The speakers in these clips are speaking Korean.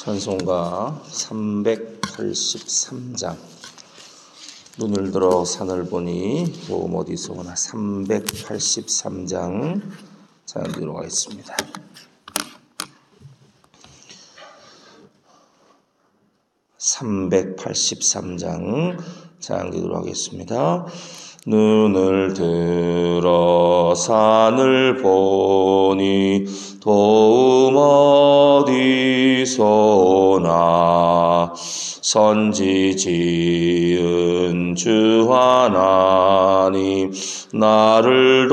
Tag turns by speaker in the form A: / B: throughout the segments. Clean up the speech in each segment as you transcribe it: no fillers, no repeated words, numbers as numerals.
A: 찬송가 383장 눈을 들어 산을 보니 모음 어디서 오나 383장 찬양드리도록 하겠습니다. 찬양드리도록 하겠습니다. 눈을 들어 산을 보니 도움 어디서 오나 선지 지은 주 하나님 나를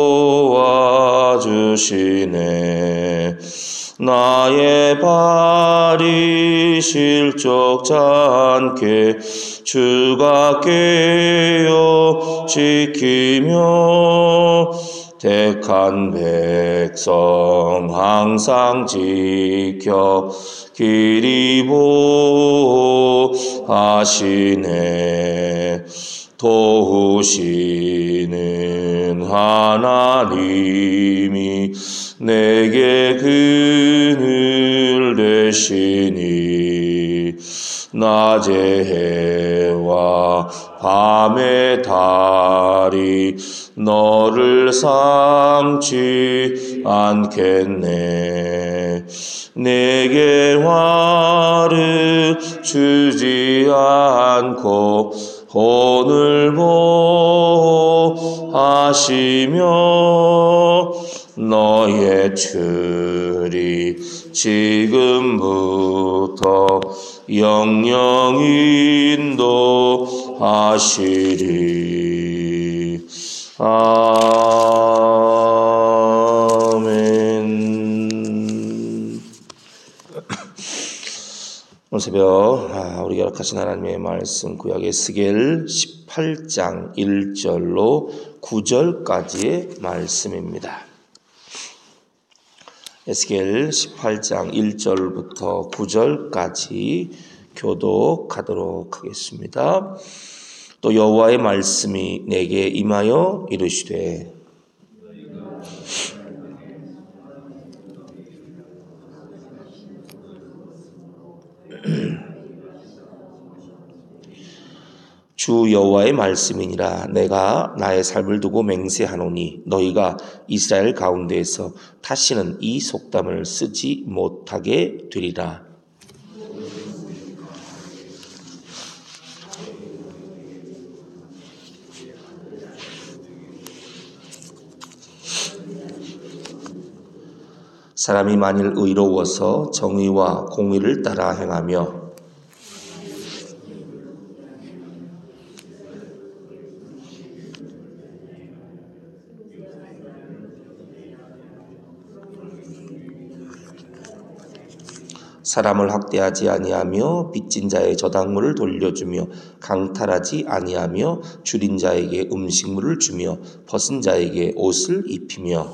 A: 도와주시네. 나의 발이 실족지 않게 주가 깨어 지키며 택한 백성 항상 지켜 길이 보호하시네. 도우시는 하나님이 내게 그늘 되시니 낮의 해와 밤의 달이 너를 삼지 않겠네. 내게 화를 주지 않고 혼을 보호하시며 너의 줄이 지금부터 영영 인도하시리. 아멘. 오늘 새벽 우리 허락하신 하나님의 말씀 구약의 에스겔 18장 1절로 9절까지의 말씀입니다. 에스겔 18장 1절부터 9절까지 교독하도록 하겠습니다. 또 여호와의 말씀이 내게 임하여 이르시되 주 여호와의 말씀이니라. 내가 나의 삶을 두고 맹세하노니 너희가 이스라엘 가운데에서 다시는 이 속담을 쓰지 못하게 되리라. 사람이 만일 의로워서 정의와 공의를 따라 행하며 사람을 학대하지 아니하며 빚진 자의 저당물을 돌려주며 강탈하지 아니하며 줄인 자에게 음식물을 주며 벗은 자에게 옷을 입히며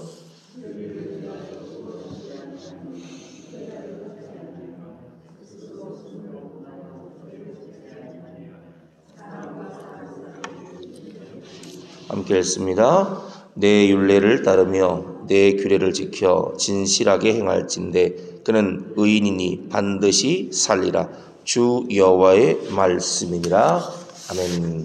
A: 함께 읽습니다. 내 율례를 따르며 내 규례를 지켜 진실하게 행할진대 그는 의인이니 반드시 살리라. 주 여호와의 말씀이니라. 아멘.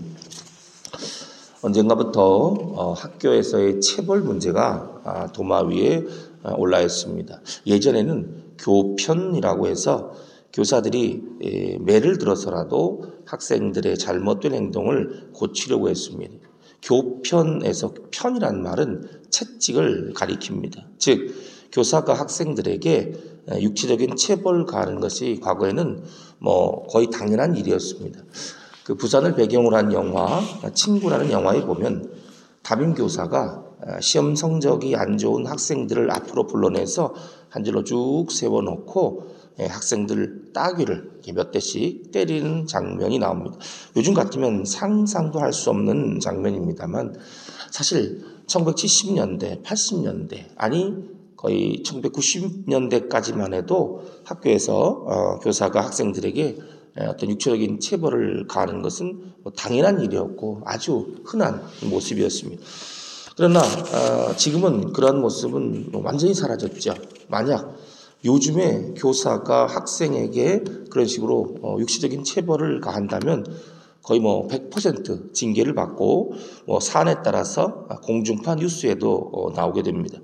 A: 언젠가부터 학교에서의 체벌 문제가 도마 위에 올라 있습니다. 예전에는 교편이라고 해서 교사들이 매를 들어서라도 학생들의 잘못된 행동을 고치려고 했습니다. 교편에서 편이란 말은 채찍을 가리킵니다. 즉 교사가 학생들에게 육체적인 체벌을 가하는 것이 과거에는 거의 당연한 일이었습니다. 그 부산을 배경으로 한 영화 친구라는 영화에 보면 담임 교사가 시험 성적이 안 좋은 학생들을 앞으로 불러내서 한 줄로 쭉 세워놓고 학생들 따귀를 몇 대씩 때리는 장면이 나옵니다. 요즘 같으면 상상도 할 수 없는 장면입니다만 사실 1970년대, 80년대 아니 거의 1990년대까지만 해도 학교에서 교사가 학생들에게 어떤 육체적인 체벌을 가하는 것은 당연한 일이었고 아주 흔한 모습이었습니다. 그러나 지금은 그런 모습은 완전히 사라졌죠. 만약 요즘에 교사가 학생에게 그런 식으로 육시적인 체벌을 가한다면 거의 100% 징계를 받고 사안에 따라서 공중파 뉴스에도 나오게 됩니다.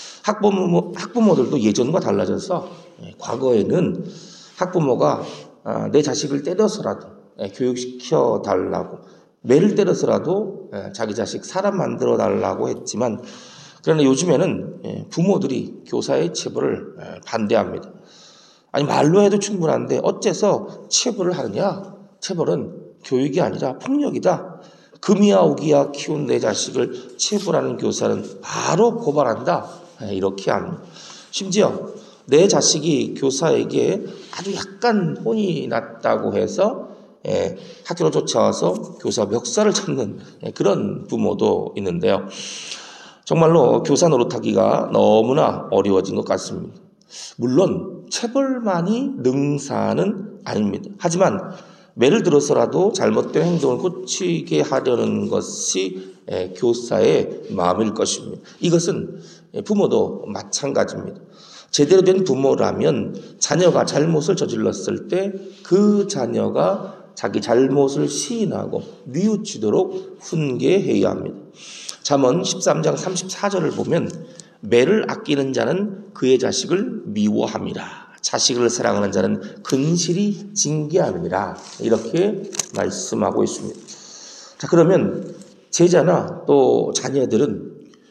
A: 학부모들도 예전과 달라져서 과거에는 학부모가 내 자식을 때려서라도 교육시켜 달라고, 매를 때려서라도 자기 자식 사람 만들어 달라고 했지만, 그러나 요즘에는 부모들이 교사의 체벌을 반대합니다. 아니, 말로 해도 충분한데 어째서 체벌을 하느냐? 체벌은 교육이 아니라 폭력이다. 금이야 오기야 키운 내 자식을 체벌하는 교사는 바로 고발한다. 이렇게 합니다. 심지어 내 자식이 교사에게 아주 약간 혼이 났다고 해서 학교로 쫓아와서 교사 멱살을 잡는 그런 부모도 있는데요. 정말로 교사 노릇하기가 너무나 어려워진 것 같습니다. 물론 체벌만이 능사는 아닙니다. 하지만 매를 들어서라도 잘못된 행동을 고치게 하려는 것이 교사의 마음일 것입니다. 이것은 부모도 마찬가지입니다. 제대로 된 부모라면 자녀가 잘못을 저질렀을 때 그 자녀가 자기 잘못을 시인하고 뉘우치도록 훈계해야 합니다. 잠언 13장 34절을 보면 매를 아끼는 자는 그의 자식을 미워함이라. 자식을 사랑하는 자는 근실히 징계함이라. 이렇게 말씀하고 있습니다. 자, 그러면 제자나 또 자녀들은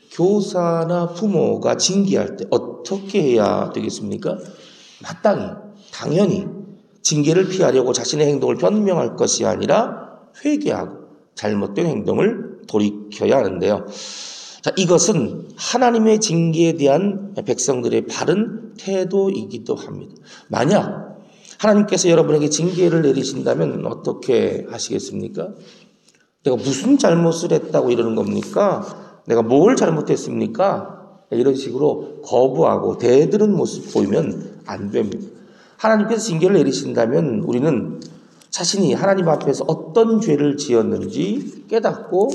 A: 교사나 부모가 징계할 때 어떻게 해야 되겠습니까? 마땅히, 당연히 징계를 피하려고 자신의 행동을 변명할 것이 아니라 회개하고 잘못된 행동을 돌이켜야 하는데요. 자, 이것은 하나님의 징계에 대한 백성들의 바른 태도이기도 합니다. 만약 하나님께서 여러분에게 징계를 내리신다면 어떻게 하시겠습니까? 내가 무슨 잘못을 했다고 이러는 겁니까? 내가 뭘 잘못했습니까? 이런 식으로 거부하고 대드는 모습 보이면 안 됩니다. 하나님께서 징계를 내리신다면 우리는 자신이 하나님 앞에서 어떤 죄를 지었는지 깨닫고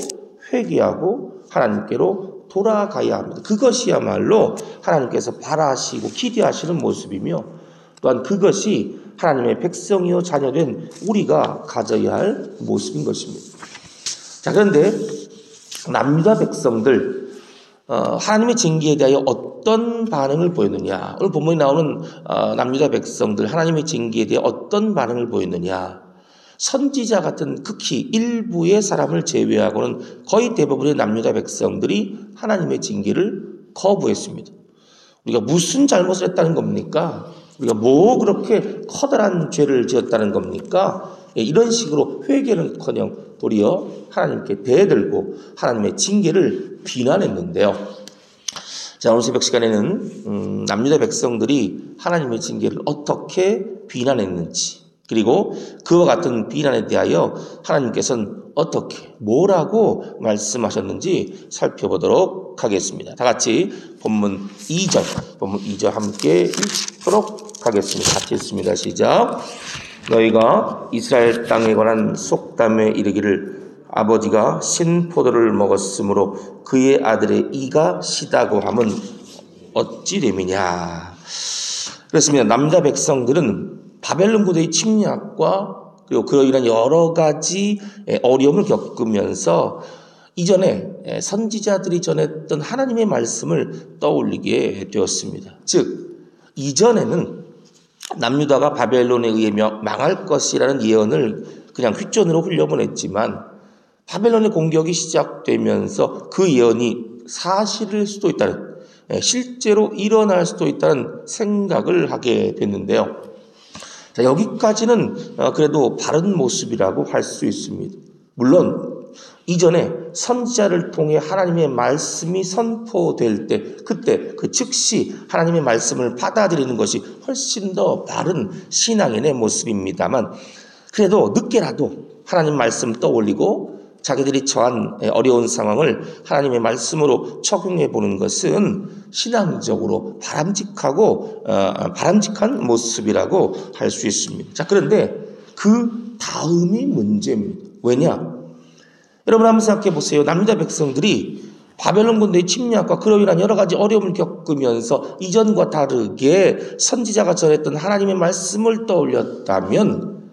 A: 회개하고 하나님께로 돌아가야 합니다. 그것이야말로 하나님께서 바라시고 기대하시는 모습이며, 또한 그것이 하나님의 백성이요 자녀된 우리가 가져야 할 모습인 것입니다. 자, 그런데 남유다 백성들 하나님의 징계에 대하여 어떤 반응을 보였느냐? 오늘 본문에 나오는 남유다 백성들 하나님의 징계에 대해 어떤 반응을 보였느냐? 선지자 같은 극히 일부의 사람을 제외하고는 거의 대부분의 남유다 백성들이 하나님의 징계를 거부했습니다. 우리가 무슨 잘못을 했다는 겁니까? 우리가 뭐 그렇게 커다란 죄를 지었다는 겁니까? 이런 식으로 회개는커녕 도리어 하나님께 대들고 하나님의 징계를 비난했는데요. 자, 오늘 새벽 시간에는 남유다 백성들이 하나님의 징계를 어떻게 비난했는지, 그리고 그와 같은 비난에 대하여 하나님께서는 어떻게 뭐라고 말씀하셨는지 살펴보도록 하겠습니다. 다 같이 본문 2절 함께 읽도록 하겠습니다. 같이 읽습니다. 시작. 너희가 이스라엘 땅에 관한 속담에 이르기를 아버지가 신포도를 먹었으므로 그의 아들의 이가 시다고 함은 어찌 됨이냐. 그렇습니다. 남유다 백성들은 바벨론 군대의 침략과 그리고 그로 인한 여러 가지 어려움을 겪으면서 이전에 선지자들이 전했던 하나님의 말씀을 떠올리게 되었습니다. 즉, 이전에는 남유다가 바벨론에 의해 망할 것이라는 예언을 그냥 휘전으로 흘려보냈지만 바벨론의 공격이 시작되면서 그 예언이 사실일 수도 있다는, 실제로 일어날 수도 있다는 생각을 하게 됐는데요. 자, 여기까지는 그래도 바른 모습이라고 할 수 있습니다. 물론 이전에 선지자를 통해 하나님의 말씀이 선포될 때 그때 그 즉시 하나님의 말씀을 받아들이는 것이 훨씬 더 바른 신앙인의 모습입니다만, 그래도 늦게라도 하나님 말씀 떠올리고 자기들이 처한 어려운 상황을 하나님의 말씀으로 적용해 보는 것은 신앙적으로 바람직한 모습이라고 할 수 있습니다. 자, 그런데 그 다음이 문제입니다. 왜냐? 여러분 한번 생각해 보세요. 남유다 백성들이 바벨론 군대의 침략과 그로 인한 여러 가지 어려움을 겪으면서 이전과 다르게 선지자가 전했던 하나님의 말씀을 떠올렸다면,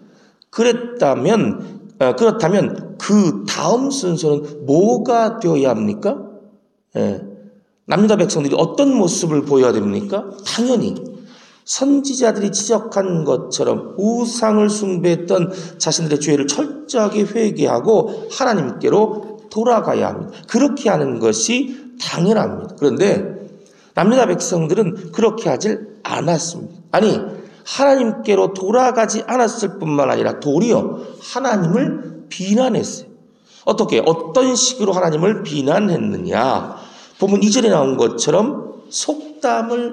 A: 그렇다면 그 다음 순서는 뭐가 되어야 합니까? 남유다 백성들이 어떤 모습을 보여야 됩니까? 당연히 선지자들이 지적한 것처럼 우상을 숭배했던 자신들의 죄를 철저하게 회개하고 하나님께로 돌아가야 합니다. 그렇게 하는 것이 당연합니다. 그런데 남유다 백성들은 그렇게 하질 않았습니다. 아니, 하나님께로 돌아가지 않았을 뿐만 아니라 도리어 하나님을 비난했어요. 어떤 식으로 하나님을 비난했느냐? 본문 2절에 나온 것처럼 속담을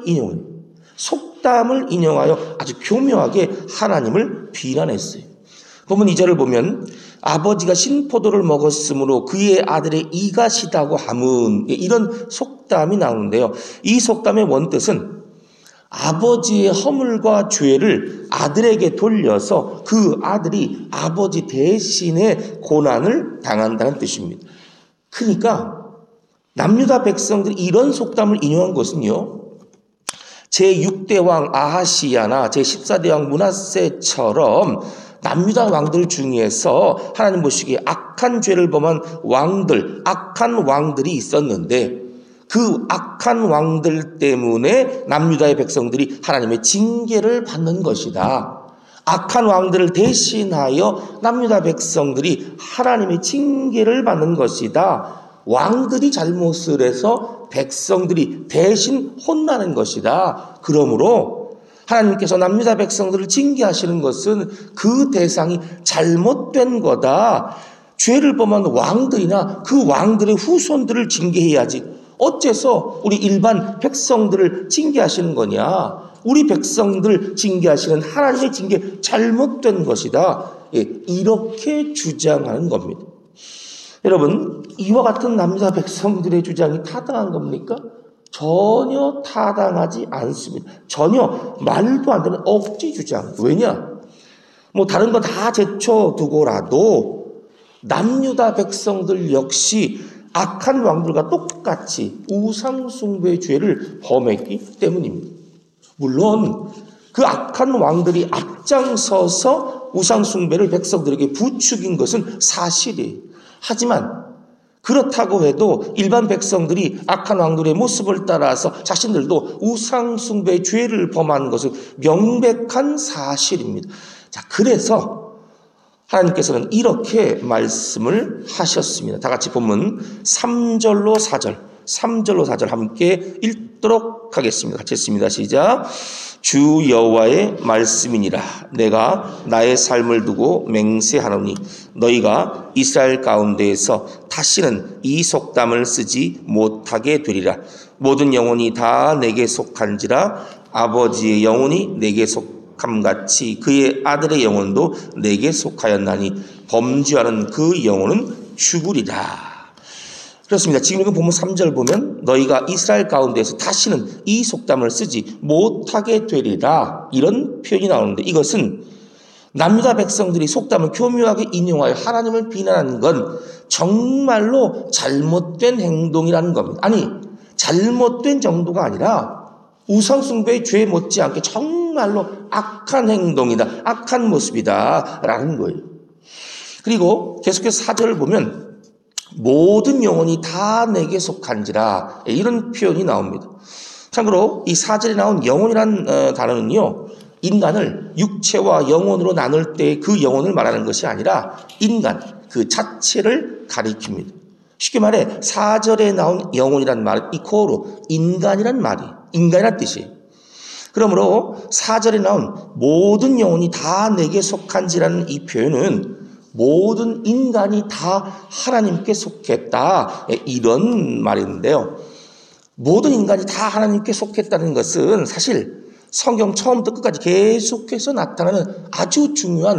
A: 인용하여 아주 교묘하게 하나님을 비난했어요. 본문 2절을 보면 아버지가 신포도를 먹었으므로 그의 아들의 이가 시다고 함은, 이런 속담이 나오는데요. 이 속담의 원뜻은 아버지의 허물과 죄를 아들에게 돌려서 그 아들이 아버지 대신에 고난을 당한다는 뜻입니다. 그러니까 남유다 백성들이 이런 속담을 인용한 것은요, 제6대 왕 아하시야나 제14대 왕 므낫세처럼 남유다 왕들 중에서 하나님 보시기에 악한 죄를 범한 악한 왕들이 있었는데 그 악한 왕들 때문에 남유다의 백성들이 하나님의 징계를 받는 것이다. 악한 왕들을 대신하여 남유다 백성들이 하나님의 징계를 받는 것이다. 왕들이 잘못을 해서 백성들이 대신 혼나는 것이다. 그러므로 하나님께서 남유다 백성들을 징계하시는 것은 그 대상이 잘못된 거다. 죄를 범한 왕들이나 그 왕들의 후손들을 징계해야지. 어째서 우리 일반 백성들을 징계하시는 거냐? 우리 백성들 징계하시는 하나님의 징계 잘못된 것이다. 이렇게 주장하는 겁니다. 여러분, 이와 같은 남유다 백성들의 주장이 타당한 겁니까? 전혀 타당하지 않습니다. 전혀 말도 안 되는 억지 주장. 왜냐? 다른 거 다 제쳐두고라도 남유다 백성들 역시 악한 왕들과 똑같이 우상숭배의 죄를 범했기 때문입니다. 물론 그 악한 왕들이 앞장서서 우상숭배를 백성들에게 부추긴 것은 사실이에요. 하지만 그렇다고 해도 일반 백성들이 악한 왕들의 모습을 따라서 자신들도 우상숭배의 죄를 범한 것은 명백한 사실입니다. 자, 그래서 하나님께서는 이렇게 말씀을 하셨습니다. 다 같이 본문 3절로 4절 함께 읽도록 하겠습니다. 같이 읽습니다. 시작. 주 여호와의 말씀이니라. 내가 나의 삶을 두고 맹세하노니 너희가 이스라엘 가운데에서 다시는 이 속담을 쓰지 못하게 되리라. 모든 영혼이 다 내게 속한지라. 아버지의 영혼이 내게 속함같이 그의 아들의 영혼도 내게 속하였나니 범죄하는 그 영혼은 죽으리라. 그렇습니다. 지금 읽은 본문 3절 보면 너희가 이스라엘 가운데에서 다시는 이 속담을 쓰지 못하게 되리라, 이런 표현이 나오는데, 이것은 남유다 백성들이 속담을 교묘하게 인용하여 하나님을 비난하는 건 정말로 잘못된 행동이라는 겁니다. 아니, 잘못된 정도가 아니라 우상숭배의 죄 못지않게 정말로 악한 행동이다, 악한 모습이다 라는 거예요. 그리고 계속해서 4절을 보면 모든 영혼이 다 내게 속한지라, 이런 표현이 나옵니다. 참고로 이 4절에 나온 영혼이란 단어는요, 인간을 육체와 영혼으로 나눌 때 그 영혼을 말하는 것이 아니라 인간 그 자체를 가리킵니다. 쉽게 말해 4절에 나온 영혼이란 말은 이코로 인간이란 뜻이에요. 그러므로 4절에 나온 모든 영혼이 다 내게 속한지라는 이 표현은 모든 인간이 다 하나님께 속했다, 이런 말인데요. 모든 인간이 다 하나님께 속했다는 것은 사실 성경 처음부터 끝까지 계속해서 나타나는 아주 중요한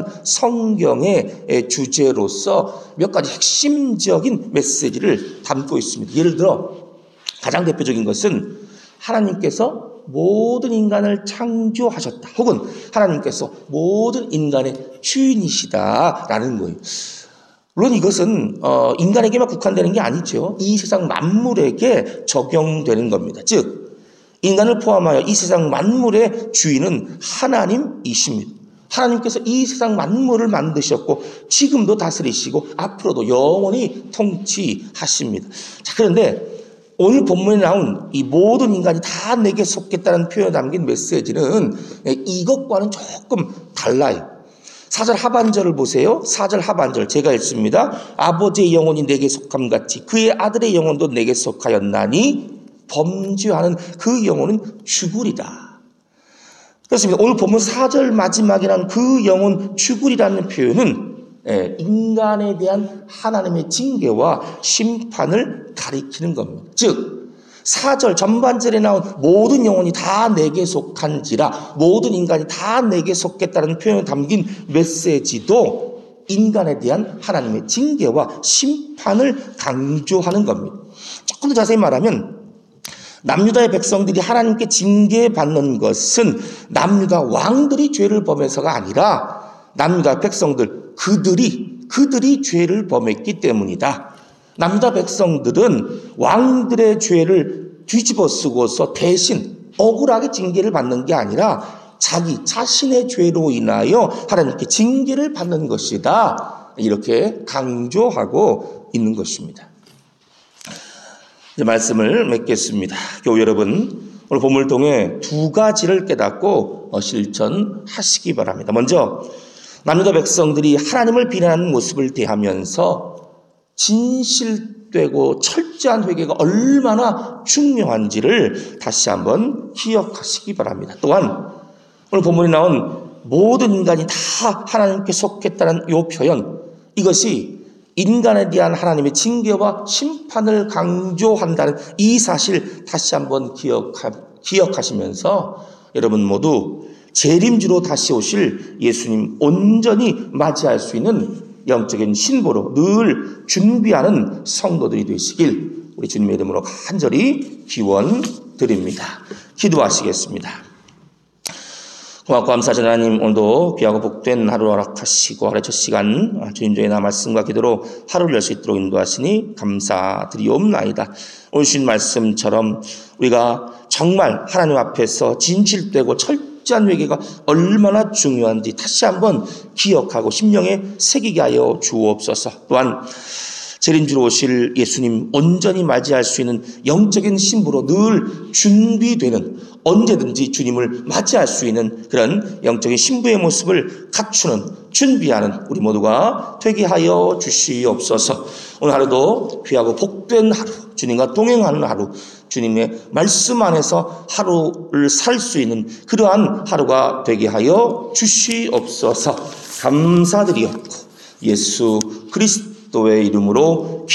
A: 성경의 주제로서 몇 가지 핵심적인 메시지를 담고 있습니다. 예를 들어 가장 대표적인 것은 하나님께서 모든 인간을 창조하셨다, 혹은 하나님께서 모든 인간의 주인이시다라는 거예요. 물론 이것은 인간에게만 국한되는 게 아니죠. 이 세상 만물에게 적용되는 겁니다. 즉 인간을 포함하여 이 세상 만물의 주인은 하나님이십니다. 하나님께서 이 세상 만물을 만드셨고 지금도 다스리시고 앞으로도 영원히 통치하십니다. 자, 그런데 오늘 본문에 나온 이 모든 인간이 다 내게 속겠다는 표현에 담긴 메시지는 이것과는 조금 달라요. 4절 하반절을 보세요. 4절 하반절 제가 읽습니다. 아버지의 영혼이 내게 속함 같이 그의 아들의 영혼도 내게 속하였나니 범죄하는 그 영혼은 죽으리라. 그렇습니다. 오늘 본문 4절 마지막이라는 그 영혼 죽으리라는 표현은 인간에 대한 하나님의 징계와 심판을 가리키는 겁니다. 즉 4절 전반절에 나온 모든 영혼이 다 내게 속한지라 모든 인간이 다 내게 속겠다는 표현을 담긴 메시지도 인간에 대한 하나님의 징계와 심판을 강조하는 겁니다. 조금 더 자세히 말하면 남유다의 백성들이 하나님께 징계받는 것은 남유다 왕들이 죄를 범해서가 아니라 남유다 백성들 그들이 죄를 범했기 때문이다. 남유다 백성들은 왕들의 죄를 뒤집어 쓰고서 대신 억울하게 징계를 받는 게 아니라 자기 자신의 죄로 인하여 하나님께 징계를 받는 것이다. 이렇게 강조하고 있는 것입니다. 이제 말씀을 맺겠습니다. 교우 여러분, 오늘 본문을 통해 두 가지를 깨닫고 실천하시기 바랍니다. 먼저 남유다 백성들이 하나님을 비난하는 모습을 대하면서 진실되고 철저한 회개가 얼마나 중요한지를 다시 한번 기억하시기 바랍니다. 또한 오늘 본문에 나온 모든 인간이 다 하나님께 속했다는 이 표현, 이것이 인간에 대한 하나님의 징계와 심판을 강조한다는 이 사실 다시 한번 기억하시면서 여러분 모두 재림주로 다시 오실 예수님 온전히 맞이할 수 있는 영적인 신보로 늘 준비하는 성도들이 되시길 우리 주님의 이름으로 간절히 기원드립니다. 기도하시겠습니다. 고맙고 감사하신 하나님, 오늘도 귀하고 복된 하루 허락하시고 하루의 첫 시간 주님의 말씀과 기도로 하루를 열 수 있도록 인도하시니 감사드리옵나이다. 오늘 주신 말씀처럼 우리가 정말 하나님 앞에서 진실되고 철저한 회개가 얼마나 중요한지 다시 한번 기억하고 심령에 새기게 하여 주옵소서. 또한 재림주로 오실 예수님 온전히 맞이할 수 있는 영적인 신부로 늘 준비되는, 언제든지 주님을 맞이할 수 있는 그런 영적인 신부의 모습을 갖추는, 준비하는 우리 모두가 되게 하여 주시옵소서. 오늘 하루도 귀하고 복된 하루, 주님과 동행하는 하루, 주님의 말씀 안에서 하루를 살 수 있는 그러한 하루가 되게 하여 주시옵소서. 감사드리옵고 예수 그리스도의 이름으로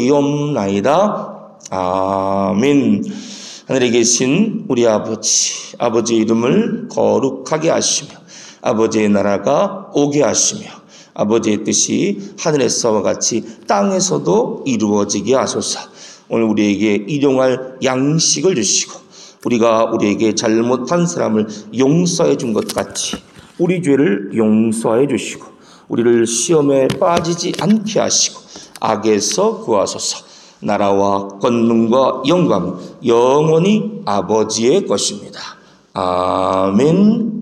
A: 기도드리옵나이다. 아멘. 하늘에 계신 우리 아버지의 이름을 거룩하게 하시며 아버지의 나라가 오게 하시며 아버지의 뜻이 하늘에서와 같이 땅에서도 이루어지게 하소서. 오늘 우리에게 일용할 양식을 주시고 우리가 우리에게 잘못한 사람을 용서해 준 것 같이 우리 죄를 용서해 주시고 우리를 시험에 빠지지 않게 하시고 악에서 구하소서. 나라와 권능과 영광 영원히 아버지의 것입니다. 아멘.